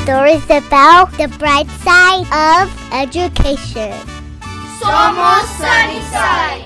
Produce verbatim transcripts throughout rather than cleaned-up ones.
stories about the bright side of education. Somos Sunnyside.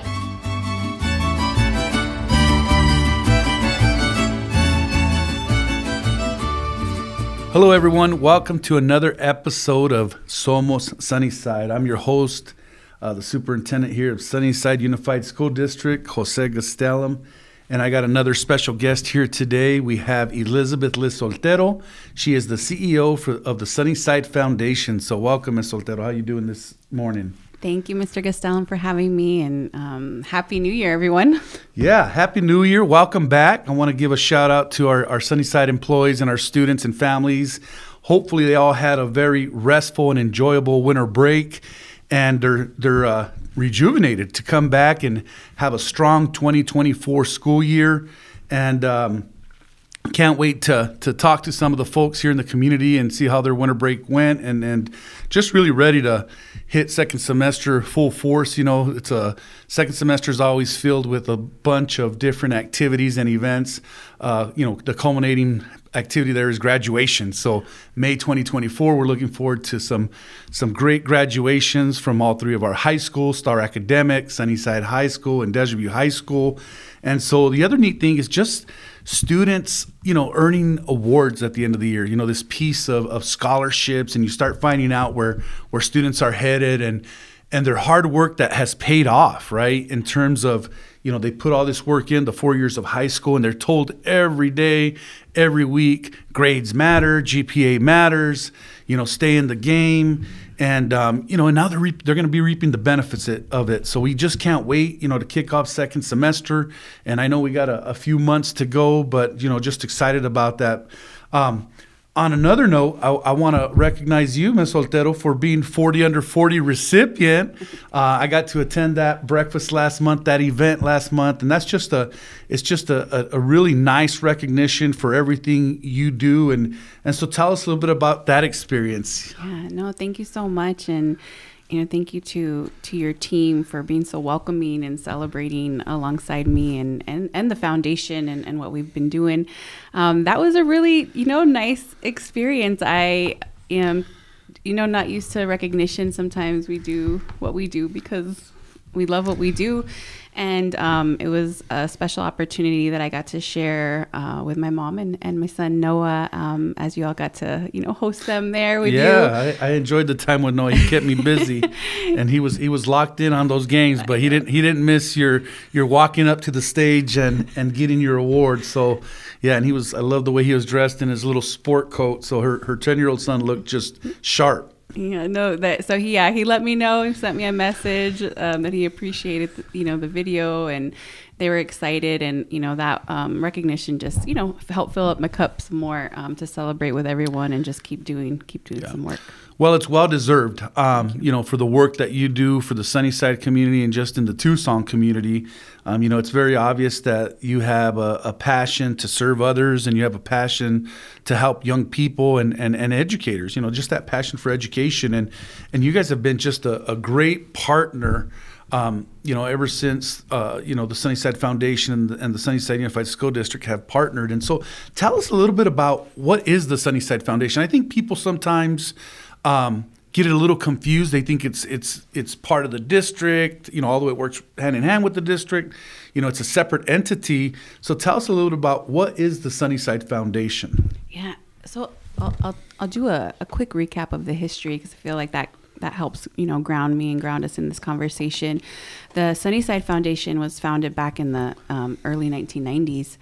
Hello, everyone. Welcome to another episode of Somos Sunnyside. I'm your host, uh, the superintendent here of Sunnyside Unified School District, Jose Gastelum. And I got another special guest here today. We have Elizabeth Liz Soltero. She is the C E O for, of the Sunnyside Foundation. So welcome, Miz Soltero. How are you doing this morning? Thank you, Mister Gastelum, for having me, and um, Happy New Year, everyone. Yeah, Happy New Year. Welcome back. I want to give a shout out to our, our Sunnyside employees and our students and families. Hopefully they all had a very restful and enjoyable winter break, and they're, they're uh, rejuvenated to come back and have a strong twenty twenty-four school year. And um, can't wait to to talk to some of the folks here in the community and see how their winter break went, and, and just really ready to hit second semester full force. You know, it's a second semester is always filled with a bunch of different activities and events. Uh, you know, the culminating activity there is graduation. So May twenty twenty-four, we're looking forward to some some great graduations from all three of our high schools, Star Academic, Sunnyside High School, and Desert View High School. And so the other neat thing is just students, you know, earning awards at the end of the year. You know, this piece of, of scholarships, and you start finding out where where students are headed and and their hard work that has paid off, right? In terms of, you know, they put all this work in the four years of high school, and they're told every day, every week, grades matter, G P A matters, you know, stay in the game. And, um, you know, and now they're, re- they're going to be reaping the benefits it, of it. So we just can't wait, you know, to kick off second semester. And I know we got a, a few months to go, but, you know, just excited about that. Um, On another note, I, I want to recognize you, Miz Soltero, for being forty under forty recipient. Uh, I got to attend that breakfast last month, that event last month, and that's just a, it's just a, a, a really nice recognition for everything you do. And and so tell us a little bit about that experience. Yeah, no, thank you so much, and you know, thank you to to your team for being so welcoming and celebrating alongside me and and, and the foundation and, and what we've been doing. Um, that was a really, you know, nice experience. I am, you know, not used to recognition. Sometimes we do what we do because we love what we do. And um, it was a special opportunity that I got to share uh, with my mom and, and my son, Noah, um, as you all got to, you know, host them there with yeah, you. Yeah, I, I enjoyed the time with Noah. He kept me busy, and he was he was locked in on those games, but he didn't he didn't miss your your walking up to the stage and, and getting your award. So, yeah, and he was I love the way he was dressed in his little sport coat. So her her ten-year-old son looked just sharp. Yeah, no, that so he yeah he let me know. He sent me a message um, that he appreciated the, you know the video, and they were excited, and you know that um, recognition just you know helped fill up my cup some more um, to celebrate with everyone and just keep doing keep doing yeah. some work. Well, it's well deserved, um, you know, for the work that you do for the Sunnyside community and just in the Tucson community. Um, you know, it's very obvious that you have a, a passion to serve others, and you have a passion to help young people and, and, and educators, you know, just that passion for education. And, and you guys have been just a, a great partner, um, you know, ever since, uh, you know, the Sunnyside Foundation and the, and the Sunnyside Unified School District have partnered. And so tell us a little bit about what is the Sunnyside Foundation. I think people sometimes um, get it a little confused. They think it's it's it's part of the district, you know, all the way it works hand in hand with the district. You know, it's a separate entity. So tell us a little bit about what is the Sunnyside Foundation. Yeah, so I'll I'll, I'll do a, a quick recap of the history because I feel like that that helps, you know, ground me and ground us in this conversation. The Sunnyside Foundation was founded back in the um, early nineteen nineties,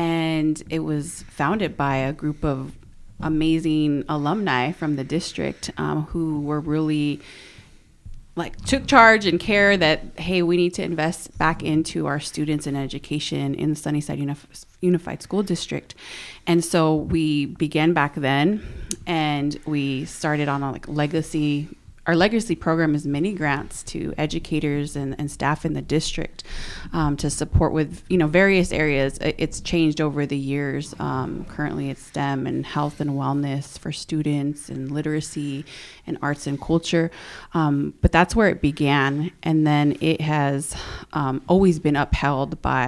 and it was founded by a group of amazing alumni from the district um, who were really like took charge and care that, hey, we need to invest back into our students and education in the Sunnyside Unif- Unified School District. And so we began back then, and we started on a like legacy Our legacy program is many grants to educators and, and staff in the district um, to support with, you know, various areas. It's changed over the years. Um, currently it's STEM and health and wellness for students, and literacy and arts and culture. Um, but that's where it began. And then it has um, always been upheld by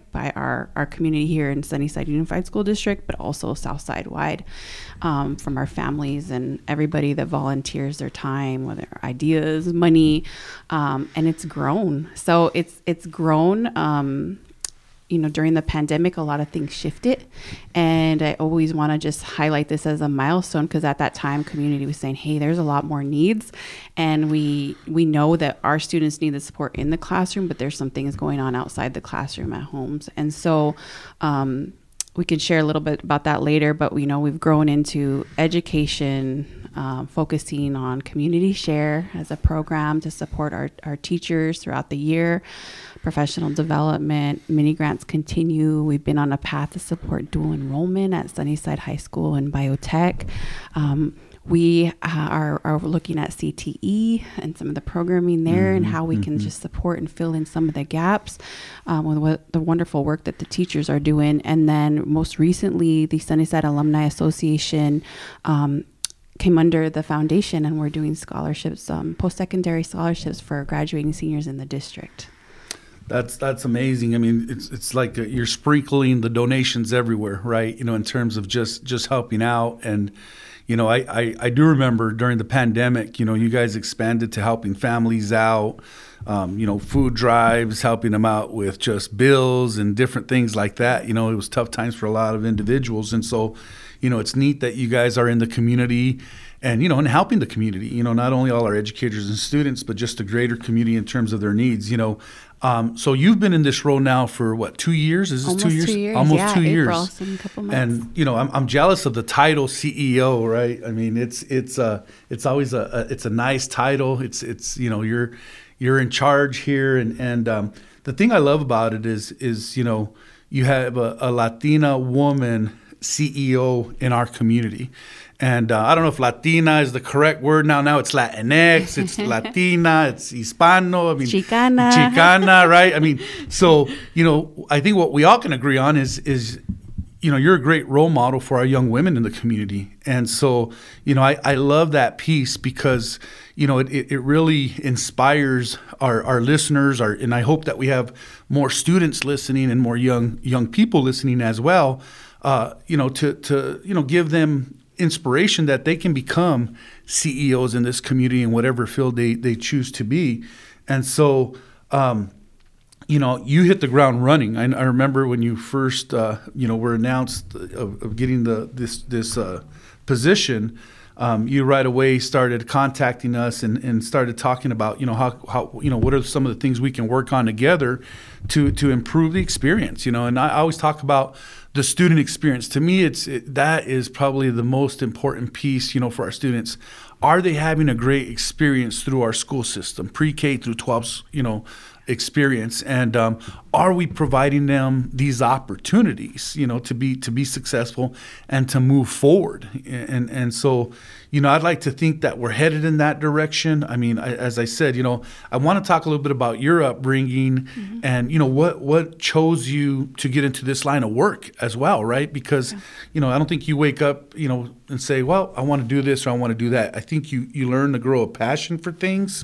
by our, our community here in Sunnyside Unified School District, but also Southside wide, um, from our families and everybody that volunteers their time, whether ideas, money, um, and it's grown. So it's it's grown. Um, you know, during the pandemic, a lot of things shifted. And I always want to just highlight this as a milestone, because at that time, community was saying, hey, there's a lot more needs. And we we know that our students need the support in the classroom, but there's some things going on outside the classroom at homes. And so um, we can share a little bit about that later, but we know we've grown into education, um, focusing on community share as a program to support our, our teachers throughout the year. Professional development, mini grants continue. We've been on a path to support dual enrollment at Sunnyside High School in biotech. Um, we uh, are, are looking at C T E and some of the programming there, mm-hmm, and how we mm-hmm. can just support and fill in some of the gaps um, with what, the wonderful work that the teachers are doing. And then most recently, the Sunnyside Alumni Association um, came under the foundation, and we're doing scholarships, um, post-secondary scholarships for graduating seniors in the district. That's that's amazing. I mean, it's it's like a, you're sprinkling the donations everywhere, right? You know, in terms of just just helping out. And, you know, I, I, I do remember during the pandemic, you know, you guys expanded to helping families out, um, you know, food drives, helping them out with just bills and different things like that. You know, it was tough times for a lot of individuals. And so, you know, it's neat that you guys are in the community and, you know, and helping the community, you know, not only all our educators and students, but just the greater community in terms of their needs, you know. Um, so you've been in this role now for what, two years? Is this Almost two years? Two years. Almost yeah, two April, years. So in a couple months. And you know, I'm I'm jealous of the title C E O, right? I mean, it's it's uh it's always a, a it's a nice title. It's it's you know you're you're in charge here, and and um, the thing I love about it is is you know you have a, a Latina woman C E O in our community. And uh, I don't know if Latina is the correct word now. Now it's Latinx, it's Latina, it's Hispano. I mean, Chicana. Chicana, right? I mean, so, you know, I think what we all can agree on is, is you know, you're a great role model for our young women in the community. And so, you know, I, I love that piece because, you know, it, it really inspires our, our listeners, our, and I hope that we have more students listening and more young young people listening as well, uh, you know, to, to, you know, give them inspiration that they can become C E Os in this community in whatever field they, they choose to be. And so, um, you know, you hit the ground running. I, I remember when you first, uh, you know, were announced of, of getting the this this uh, position. Um, you right away started contacting us and, and started talking about, you know, how, how, you know, what are some of the things we can work on together to to improve the experience, you know. And I always talk about the student experience. To me, it's it, that is probably the most important piece, you know, for our students. Are they having a great experience through our school system, pre-K through twelve, you know, experience, and um, are we providing them these opportunities, you know, to be to be successful and to move forward? And and so, you know, I'd like to think that we're headed in that direction. I mean, I, as I said, you know, I want to talk a little bit about your upbringing, mm-hmm. and you know, what what chose you to get into this line of work as well, right? Because, yeah. you know, I don't think you wake up, you know, and say, well, I want to do this or I want to do that. I think you you learn to grow a passion for things,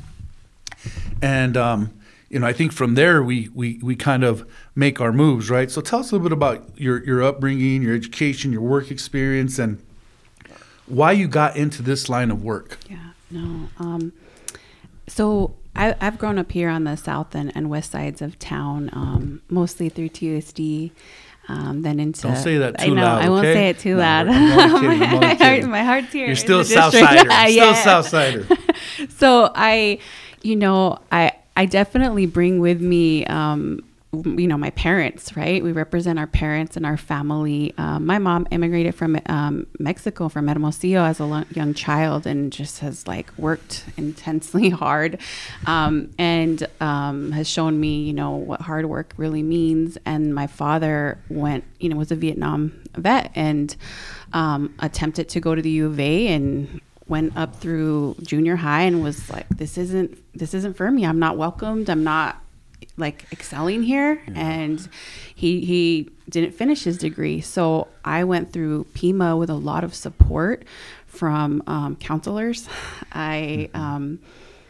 and um, you know, I think from there we, we, we kind of make our moves, right? So tell us a little bit about your, your upbringing, your education, your work experience, and why you got into this line of work. Yeah, no. Um, so I, I've grown up here on the south and, and west sides of town, um, mostly through T U S D. Um, then into don't say that too I know, loud. I won't okay? say it too no, loud. I'm only kidding, I'm only my, kidding. heart, my heart's here. You're still a South Southsider. yeah. Still a Southsider. So I, you know, I I definitely bring with me, um, you know, my parents, right? We represent our parents and our family. Um, my mom immigrated from um, Mexico, from Hermosillo, as a lo- young child, and just has like worked intensely hard, um, and um, has shown me, you know, what hard work really means. And my father went, you know, was a Vietnam vet and um, attempted to go to the U of A and went up through junior high and was like, this isn't this isn't for me. I'm not welcomed. I'm not like excelling here. Yeah. And he he didn't finish his degree. So I went through P M A with a lot of support from um, counselors. I um,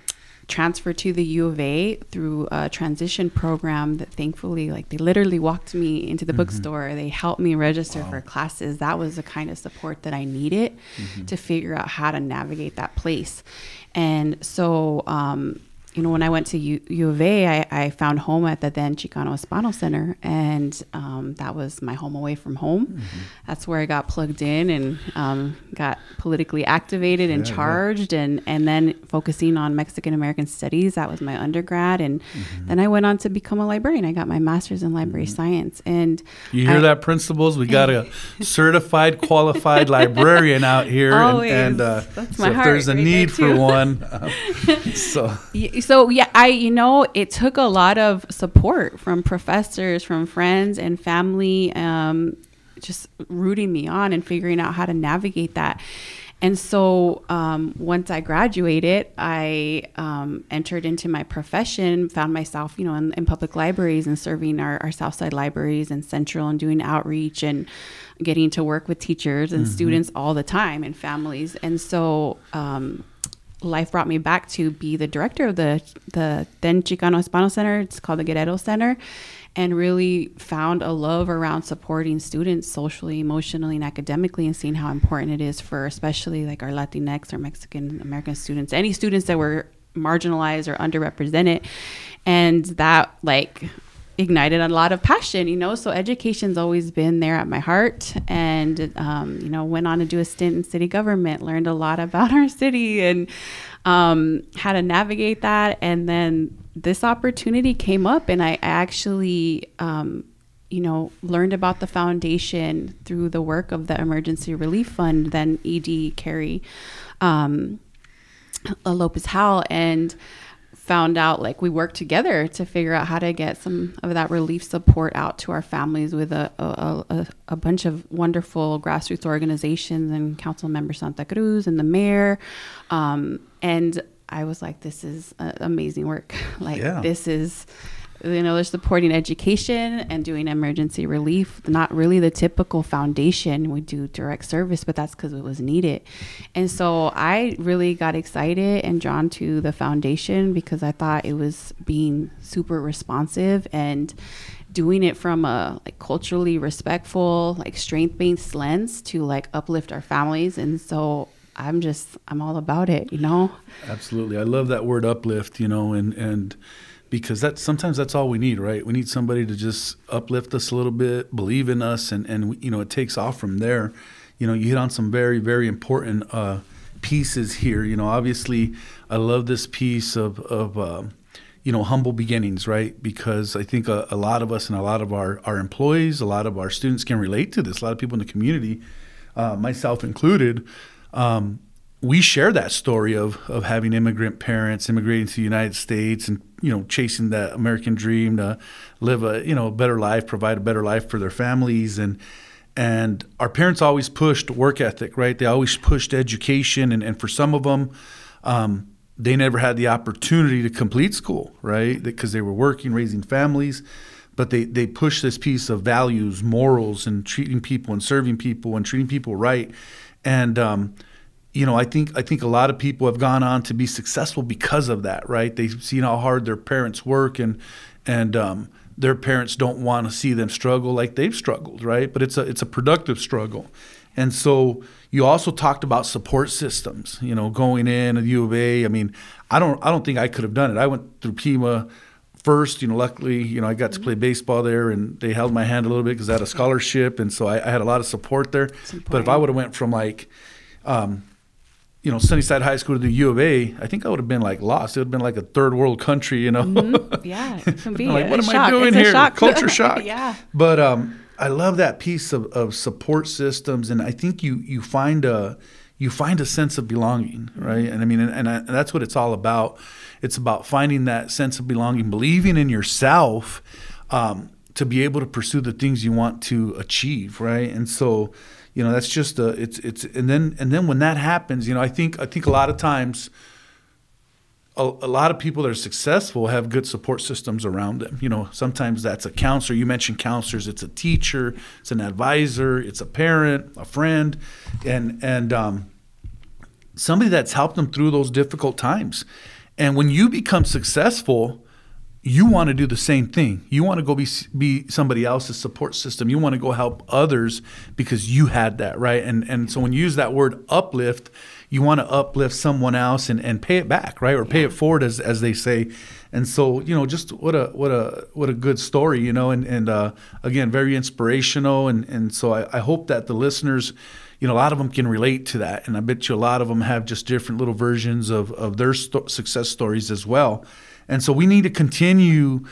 transferred to the U of A through a transition program that thankfully, like, they literally walked me into the mm-hmm. bookstore. They helped me register wow. for classes. That was the kind of support that I needed mm-hmm. to figure out how to navigate that place. And so, um, you know, when I went to U, U of A, I, I found home at the then Chicano Hispano Center, and um, that was my home away from home. Mm-hmm. That's where I got plugged in and um, got politically activated and yeah, charged, yeah. and and then focusing on Mexican American studies. That was my undergrad, and mm-hmm. then I went on to become a librarian. I got my master's in library mm-hmm. science. And you hear I, that, principals? We got a certified, qualified librarian out here, Always. and, and uh, That's so my if heart there's a right need for one, uh, so. So, yeah, I, you know, it took a lot of support from professors, from friends and family, um, just rooting me on and figuring out how to navigate that. And so um, once I graduated, I um, entered into my profession, found myself, you know, in, in public libraries and serving our, our Southside libraries and Central and doing outreach and getting to work with teachers and mm-hmm. students all the time and families. And so um life brought me back to be the director of the the then Chicano Hispano Center. It's called the Guerrero Center, and really found a love around supporting students socially, emotionally, and academically, and seeing how important it is for especially like our Latinx or Mexican American students, any students that were marginalized or underrepresented. And that like ignited a lot of passion, you know, so education's always been there at my heart. And, um, you know, went on to do a stint in city government, learned a lot about our city and um, how to navigate that. And then this opportunity came up, and I, I actually, um, you know, learned about the foundation through the work of the Emergency Relief Fund, then E D Carrie um, Lopez Howell, and found out like we worked together to figure out how to get some of that relief support out to our families with a a, a, a bunch of wonderful grassroots organizations and council member Santa Cruz and the mayor. Um, and I was like, this is uh, amazing work. Like yeah. this is, you know, they're supporting education and doing emergency relief, not really the typical foundation. We do direct service, but that's because it was needed. And so I really got excited and drawn to the foundation because I thought it was being super responsive and doing it from a like culturally respectful, like strength-based lens to like uplift our families. And so I'm just, I'm all about it, you know? Absolutely. I love that word uplift, you know, and, and, because that sometimes that's all we need, right? We need somebody to just uplift us a little bit, believe in us, and, and you know, it takes off from there. You know, you hit on some very, very important uh, pieces here. You know, obviously, I love this piece of, of uh, you know, humble beginnings, right? Because I think a, a lot of us and a lot of our, our employees, a lot of our students can relate to this. A lot of people in the community, uh, myself included, um, we share that story of of having immigrant parents immigrating to the United States and, you know, chasing that American dream to live a, you know, a better life, provide a better life for their families. And and our parents always pushed work ethic, right? They always pushed education. And, and for some of them, um, they never had the opportunity to complete school, right? Because they were working, raising families. But they, they pushed this piece of values, morals, and treating people and serving people and treating people right. And, um, you know, I think I think a lot of people have gone on to be successful because of that, right? They've seen how hard their parents work, and and um, their parents don't want to see them struggle like they've struggled, right? But it's a it's a productive struggle. And so you also talked about support systems, you know, going in at U of A. I mean, I don't I don't think I could have done it. I went through Pima first, you know, luckily, you know, I got to play baseball there, and they held my hand a little bit because I had a scholarship, and so I, I had a lot of support there. But if I would have went from like, um, you know, Sunnyside High School to the U of A, I think I would have been like lost. It would have been like a third world country, you know. Mm-hmm. Yeah, it can be. Like, what am shock. I doing it's here? Shock. Culture shock. Yeah. But um, I love that piece of, of support systems, and I think you you find a you find a sense of belonging, right? And I mean, and, and, I, and that's what it's all about. It's about finding that sense of belonging, believing in yourself, um, to be able to pursue the things you want to achieve, right? And so, you know, that's just a, it's, it's, and then, and then when that happens, you know, I think, I think a lot of times, a, a lot of people that are successful have good support systems around them. You know, sometimes that's a counselor. You mentioned counselors. It's a teacher, it's an advisor, it's a parent, a friend, and, and, um, somebody that's helped them through those difficult times. And when you become successful, you want to do the same thing. You want to go be be somebody else's support system. You want to go help others because you had that, right? And and so when you use that word uplift, you want to uplift someone else and, and pay it back, right? Or pay it forward, as as they say. And so, you know, just what a what a what a good story, you know, and and uh, again, very inspirational. And and so I, I hope that the listeners, you know, a lot of them can relate to that, and I bet you a lot of them have just different little versions of of their sto- success stories as well. And so we need to continue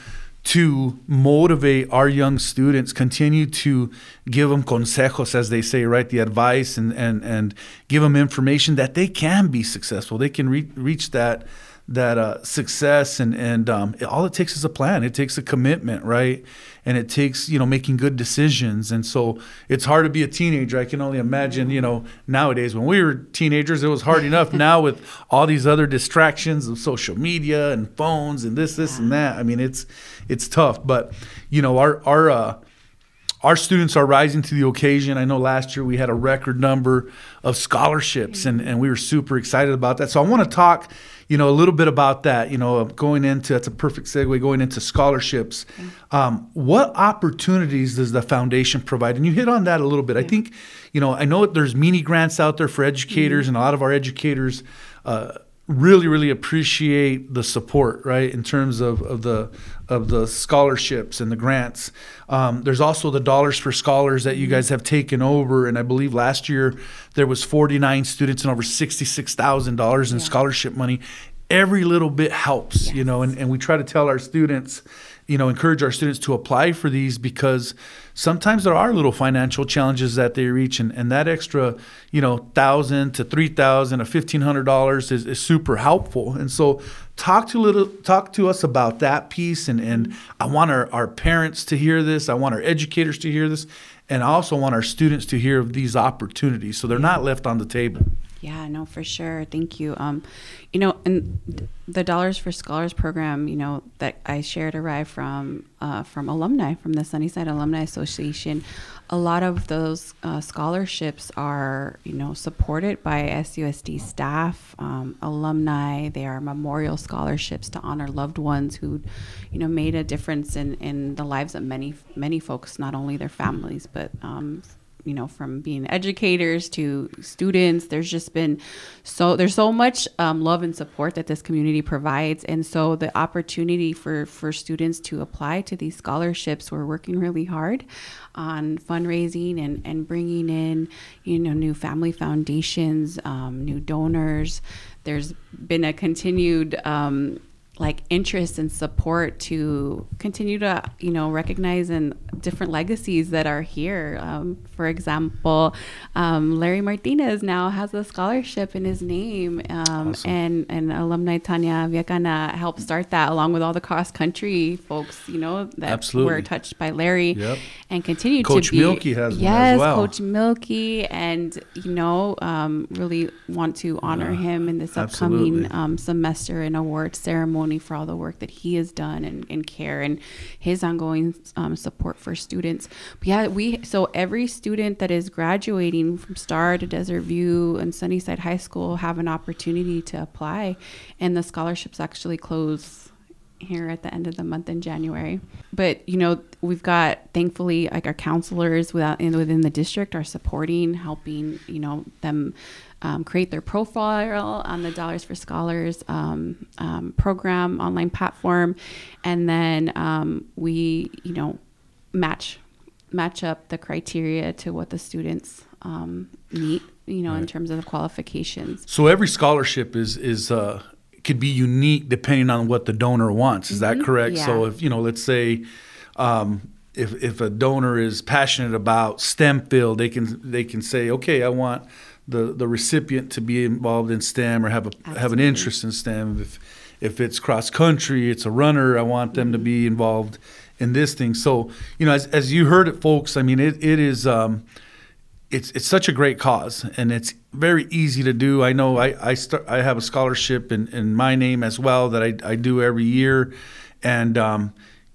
to motivate our young students, continue to give them consejos, as they say, right? The advice, and and and give them information that they can be successful. They can re- reach that that uh, success, and and um, it, all it takes is a plan. It takes a commitment, right? And it takes, you know, making good decisions. And so it's hard to be a teenager. I can only imagine, you know, nowadays when we were teenagers, it was hard enough. Now with all these other distractions of social media and phones and this, this, and that. I mean, it's it's tough. But, you know, our our uh, our students are rising to the occasion. I know last year we had a record number of scholarships, and, and we were super excited about that. So I want to talk, you know, a little bit about that, you know, going into, that's a perfect segue, going into scholarships. Um, what opportunities does the foundation provide? And you hit on that a little bit. I think, you know, I know there's mini grants out there for educators, mm-hmm. and a lot of our educators uh, really, really appreciate the support, right, in terms of, of the of the scholarships and the grants. Um, there's also the Dollars for Scholars that you guys have taken over, and I believe last year there was forty-nine students and over sixty-six thousand dollars in yeah. scholarship money. Every little bit helps, yes. you know, and, and we try to tell our students, you know, encourage our students to apply for these, because sometimes there are little financial challenges that they reach, and, and that extra, you know, thousand to three thousand or fifteen hundred dollars is, is super helpful. And so talk to little talk to us about that piece, and, and I want our, our parents to hear this, I want our educators to hear this, and I also want our students to hear of these opportunities so they're not left on the table. Yeah, no, for sure. Thank you. Um, you know, and the Dollars for Scholars program, you know, that I shared arrived from uh, from alumni, from the Sunnyside Alumni Association. A lot of those uh, scholarships are, you know, supported by S U S D staff, um, alumni. They are memorial scholarships to honor loved ones who, you know, made a difference in, in the lives of many, many folks, not only their families, but um, you know, from being educators to students. There's just been so, there's so much um, love and support that this community provides. And so the opportunity for, for students to apply to these scholarships, we're working really hard on fundraising and, and bringing in, you know, new family foundations, um, new donors. There's been a continued, um, like interest and support to continue to, you know, recognize and different legacies that are here. Um, for example, um, Larry Martinez now has a scholarship in his name, um, awesome. and, and alumni Tanya Viacana helped start that, along with all the cross country folks, you know, that Absolutely. were touched by Larry, yep. and continue Coach to be. Coach Milky has yes, one as well. Coach Milky, and, you know, um, really want to honor yeah, him in this upcoming um, semester and award ceremony for all the work that he has done, and, and care, and his ongoing um, support for students. But yeah, we so every student that is graduating from Star to Desert View and Sunnyside High School have an opportunity to apply, and the scholarships actually close here at the end of the month in January. But you know, we've got, thankfully, like our counselors without within the district are supporting, helping, you know, them Um, create their profile on the Dollars for Scholars um, um, program online platform, and then um, we, you know, match match up the criteria to what the students um, meet, you know, right. in terms of the qualifications. So every scholarship is is uh, could be unique depending on what the donor wants. Is mm-hmm. that correct? Yeah. So if, you know, let's say. Um, If if a donor is passionate about STEM field, they can they can say, okay, I want the, the recipient to be involved in STEM or have a Absolutely. have an interest in STEM. If if it's cross country, it's a runner, I want them mm-hmm. to be involved in this thing. So, you know, as as you heard it, folks, I mean, it it is um, it's it's such a great cause, and it's very easy to do. I know I I start I have a scholarship in, in my name as well that I I do every year, and um,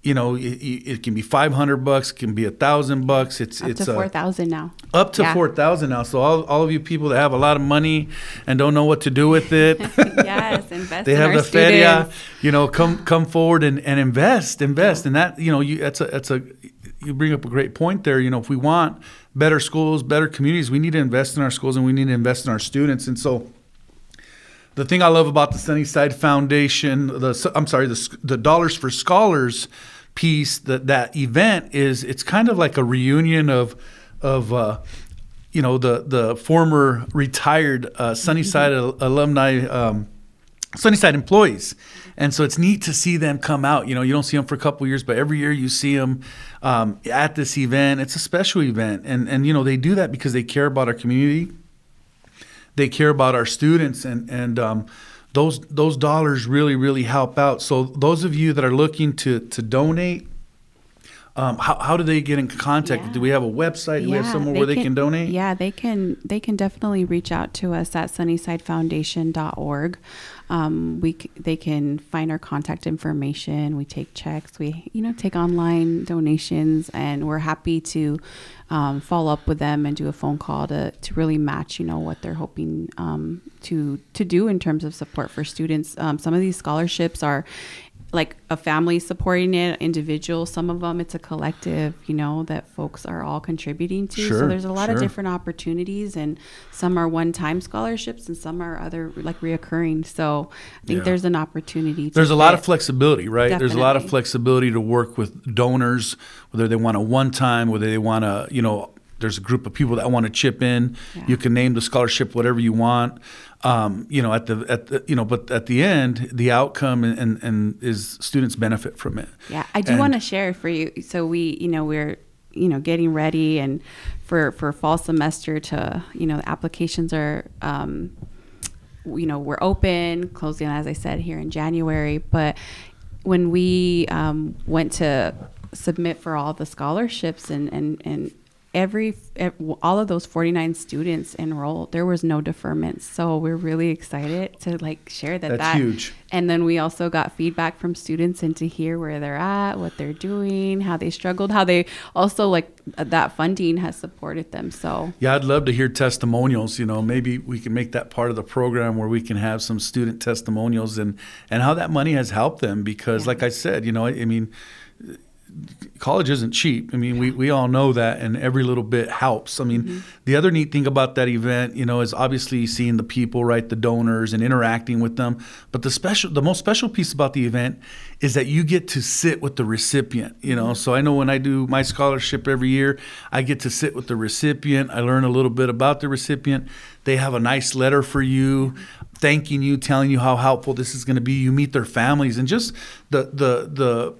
you know, it, it can be five hundred bucks, it can be a thousand bucks. It's up it's to four thousand now. Up to Yeah. four thousand now. So all, all of you people that have a lot of money and don't know what to do with it, Yes, invest they in have our the feria. students. You know, come come forward and, and invest, invest, and that you know, you that's a that's a you bring up a great point there. You know, if we want better schools, better communities, we need to invest in our schools and we need to invest in our students. And so, the thing I love about the Sunnyside Foundation, the I'm sorry, the the Dollars for Scholars piece, that that event is it's kind of like a reunion of of uh, you know the the former retired uh, Sunnyside mm-hmm. alumni, um, Sunnyside employees. And so it's neat to see them come out. You know, you don't see them for a couple of years, but every year you see them um, at this event. It's a special event. And, and, you know, they do that because they care about our community. They care about our students. And, and um, those those dollars really, really help out. So those of you that are looking to, to donate, Um, how, how do they get in contact? Yeah. Do we have a website? Do we have somewhere they where they can donate? Yeah, they can. They can definitely reach out to us at sunnyside foundation dot org. Um, we c- they can find our contact information. We take checks. We you know take online donations, and we're happy to um, follow up with them and do a phone call to to really match you know what they're hoping um, to to do in terms of support for students. Um, some of these scholarships are like a family supporting it, individual. Some of them, it's a collective, you know, that folks are all contributing to. Sure, so there's a lot sure. of different opportunities, and some are one-time scholarships and some are other like reoccurring. So I think Yeah. there's an opportunity. To There's a lot of fit. flexibility, right? There's a lot of Definitely. flexibility to work with donors, whether they want a one-time, whether they want to, you know, there's a group of people that want to chip in. Yeah. You can name the scholarship whatever you want. Um, you know, at the at the, you know, but at the end, the outcome and, and, and is students benefit from it. Yeah, I do And- want to share for you. So we, you know, we're, you know, getting ready and for, for fall semester to, you know, the applications are, um, you know, we're open, closing, as I said, here in January. But when we um, went to submit for all the scholarships and, and, and every, ev- all of those forty-nine students enrolled, there was no deferments. So we're really excited to like share that. That's that, huge. And then we also got feedback from students and to hear where they're at, what they're doing, how they struggled, how they also like that funding has supported them. So Yeah, I'd love to hear testimonials. You know, maybe we can make that part of the program where we can have some student testimonials and, and how that money has helped them. Because, Yeah. like I said, you know, I, I mean, college isn't cheap. I mean, we, we all know that, and every little bit helps. I mean, Mm-hmm. the other neat thing about that event, you know, is obviously seeing the people, right, the donors, and interacting with them. But the special, the most special piece about the event is that you get to sit with the recipient. You know, so I know when I do my scholarship every year, I get to sit with the recipient. I learn a little bit about the recipient. They have a nice letter for you, thanking you, telling you how helpful this is going to be. You meet their families, and just the the the.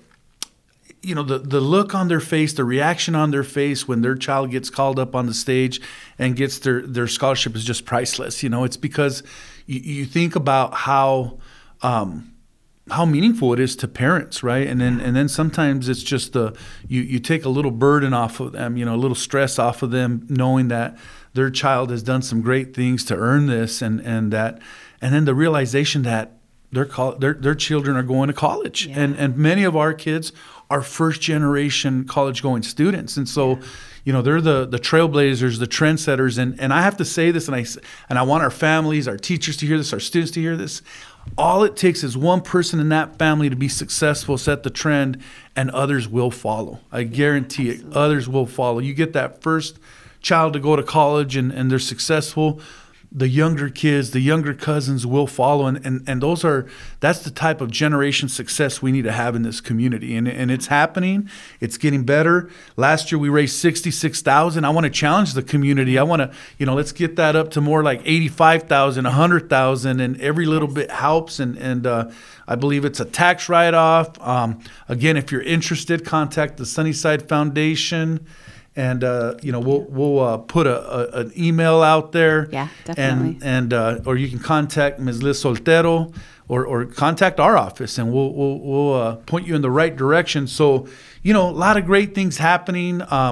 you know, the, the look on their face, the reaction on their face when their child gets called up on the stage and gets their, their scholarship is just priceless. You know, it's because you, you think about how um, how meaningful it is to parents, right? And then and then sometimes it's just the you, you take a little burden off of them, you know, a little stress off of them, knowing that their child has done some great things to earn this, and, and that and then the realization that their col- their their children are going to college, Yeah. and and many of our kids are first generation college going students, and so Yeah. you know they're the the trailblazers, the trendsetters, and and I have to say this, and I s- and I want our families, our teachers to hear this, our students to hear this. All it takes is one person in that family to be successful, set the trend, and others will follow. I guarantee it, others will follow. You get that first child to go to college, and and they're successful. The younger kids, the younger cousins will follow, and, and, and those are that's the type of generation success we need to have in this community, and and it's happening. It's getting better. Last year we raised sixty-six thousand. I want to challenge the community. I want to, you know, let's get that up to more like eighty-five thousand, a hundred thousand, and every little bit helps. And and uh, I believe it's a tax write-off. Um, again, if you're interested, contact the Sunnyside Foundation. And uh, you know we'll we'll uh, put a, a an email out there. Yeah, definitely. And and uh, or you can contact Miz Liz Soltero, or or contact our office, and we'll we'll we'll uh, point you in the right direction. So you know a lot of great things happening. Um,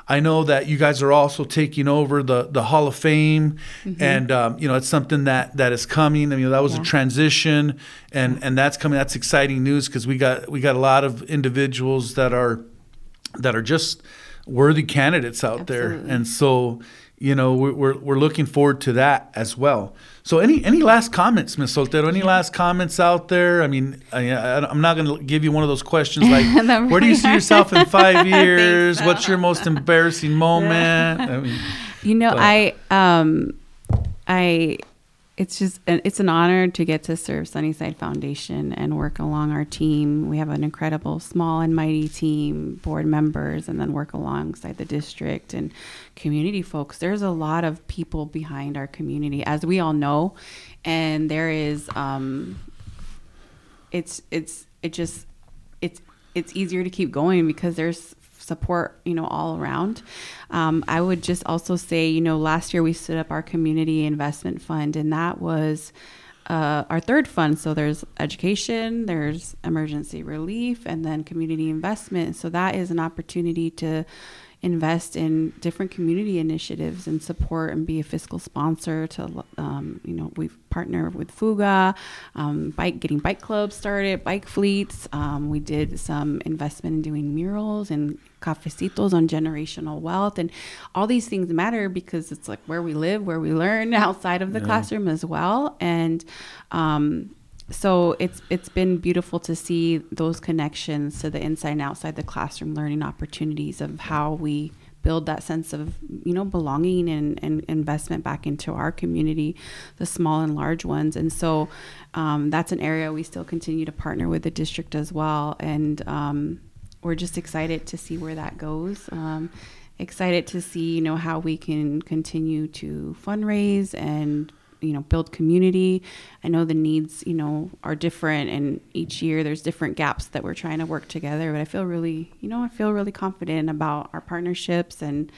I know that you guys are also taking over the, the Hall of Fame, mm-hmm. and um, you know it's something that, that is coming. I mean, that was yeah. a transition, and, and that's coming. That's exciting news because we got we got a lot of individuals that are that are just worthy candidates out Absolutely. there, and so you know we're, we're we're looking forward to that as well. So any any last comments, Miz Soltero? Any last comments out there? I mean, I, I'm not going to give you one of those questions like, where do you see yourself in five years? So. What's your most embarrassing moment? I mean, you know, but. I, um, I, it's just, it's an honor to get to serve Sunnyside Foundation and work along our team. We have an incredible small and mighty team, board members, and then work alongside the district and community folks. There's a lot of people behind our community, as we all know, and there is, um, it's, it's, it just, it's, it's easier to keep going because there's support, you know, all around. Um, I would just also say, you know, last year we stood up our community investment fund, and that was uh, our third fund. So there's education, there's emergency relief, and then community investment. So that is an opportunity to invest in different community initiatives and support and be a fiscal sponsor to, um, you know, we've partnered with Fuga, um, bike, getting bike clubs started, bike fleets. Um, we did some investment in doing murals and cafecitos on generational wealth. And all these things matter because it's like where we live, where we learn outside of the yeah. classroom as well. And, um, So it's it's been beautiful to see those connections to the inside and outside the classroom learning opportunities of how we build that sense of, you know, belonging and, and investment back into our community, the small and large ones. And so um, that's an area we still continue to partner with the district as well. And um, we're just excited to see where that goes. Um, excited to see, you know, how we can continue to fundraise and you know, build community. I know the needs, you know, are different, and each year there's different gaps that we're trying to work together. But I feel really, you know, I feel really confident about our partnerships, and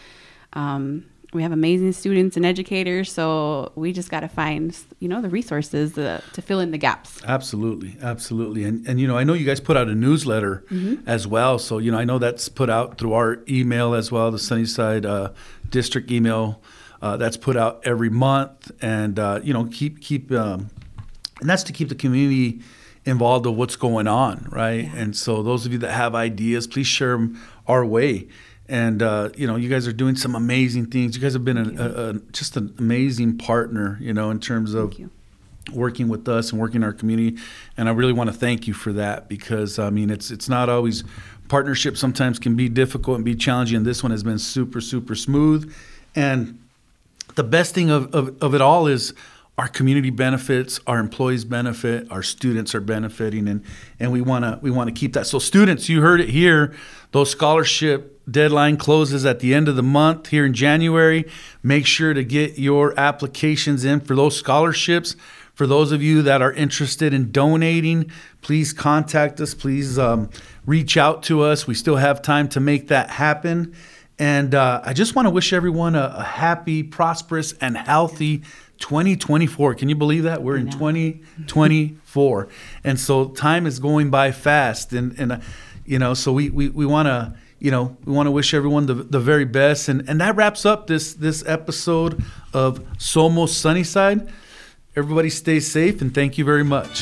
um, we have amazing students and educators. So we just got to find, you know, the resources to, to fill in the gaps. Absolutely, absolutely, and and you know, I know you guys put out a newsletter mm-hmm. as well. So you know, I know that's put out through our email as well, the Sunnyside uh, District email. Uh, that's put out every month, and uh, you know, keep keep, um, and that's to keep the community involved of what's going on, right? Yeah. And so, those of you that have ideas, please share them our way. And uh, you know, you guys are doing some amazing things. You guys have been a, a, a, just an amazing partner, you know, in terms of working with us and working in our community. And I really want to thank you for that, because I mean, it's it's not always partnerships. Sometimes can be difficult and be challenging. And this one has been super super smooth. And the best thing of, of, of it all is our community benefits, our employees benefit, our students are benefiting, and, and we want to we want to keep that. So students, you heard it here. Those scholarship deadline closes at the end of the month here in January. Make sure to get your applications in for those scholarships. For those of you that are interested in donating, please contact us. Please um, reach out to us. We still have time to make that happen. And uh, I just want to wish everyone a, a happy, prosperous, and healthy twenty twenty-four. Can you believe that? We're in twenty twenty-four. And so time is going by fast. And, and uh, you know, so we, we, we want to, you know, we want to wish everyone the, the very best. And, and that wraps up this, this episode of Somos Sunnyside. Everybody stay safe, and thank you very much.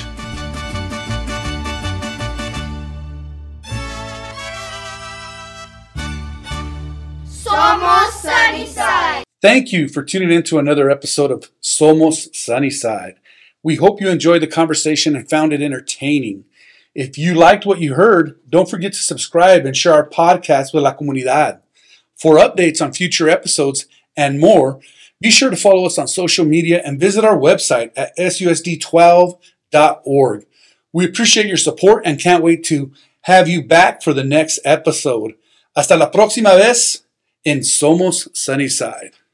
Somos Sunnyside. Thank you for tuning in to another episode of Somos Sunnyside. We hope you enjoyed the conversation and found it entertaining. If you liked what you heard, don't forget to subscribe and share our podcast with La Comunidad. For updates on future episodes and more, be sure to follow us on social media and visit our website at S U S D twelve dot org. We appreciate your support and can't wait to have you back for the next episode. Hasta la próxima vez. En Somos Sunnyside.